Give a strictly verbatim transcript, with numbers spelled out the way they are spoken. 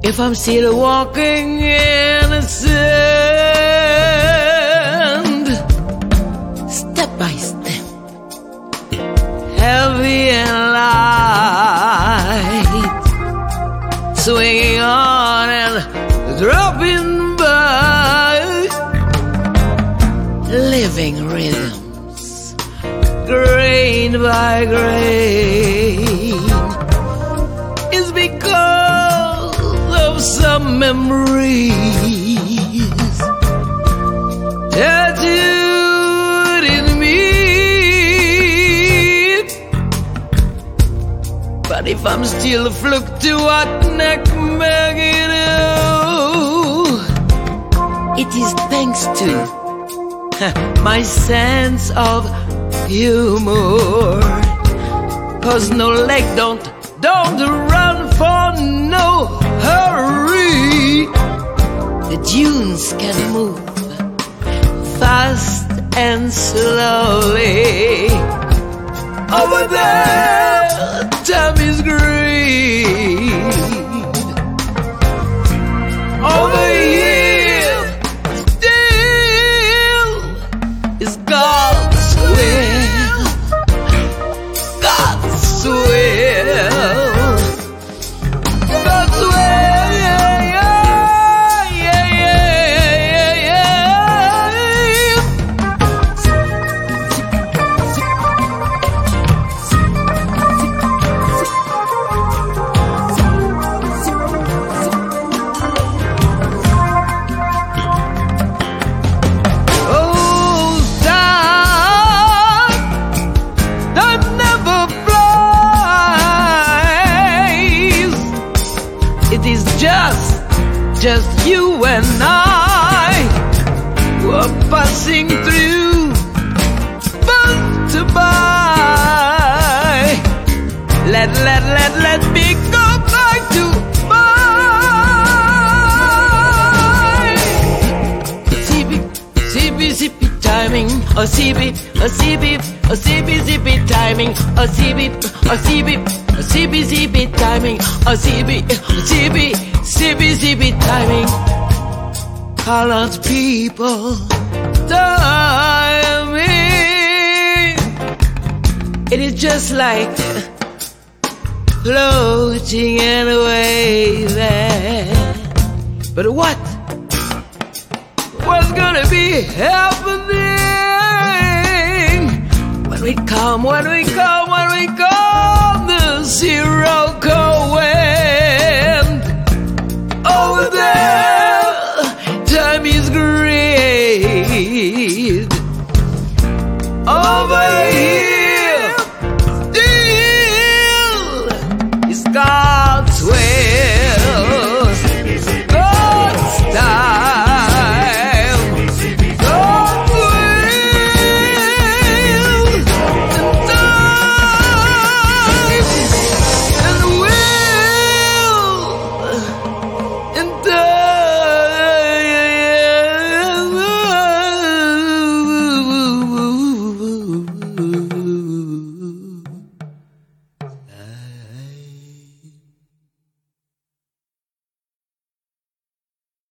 if I'm still walking in the sand, step by step, heavy and light, swinging on and dropping by, living rhythms, grain by grain, is because of some memories tattooed in me. But if I'm still fluctuating, it is thanks to my sense of humor. Cause no leg don't, don't run for no hurry. The dunes can move fast and slowly. Over there, time is green. Over here, still is God's will. God's will. God's will, yeah, yeah, yeah, yeah, oh, time, time never flies. It is just, just you and I who are passing through, both to buy. Let, let, let, let me go back to mine. Zippy, zippy, zippy timing. A zippy, a zippy, a zippy, zippy timing. A zippy, a zippy, a zippy, zippy timing. A zippy, zippy, zippy, zippy timing. Colored people timing. It is just like floating and waving. But what? What's gonna be happening when we come, when we come, when we come, the zero go away?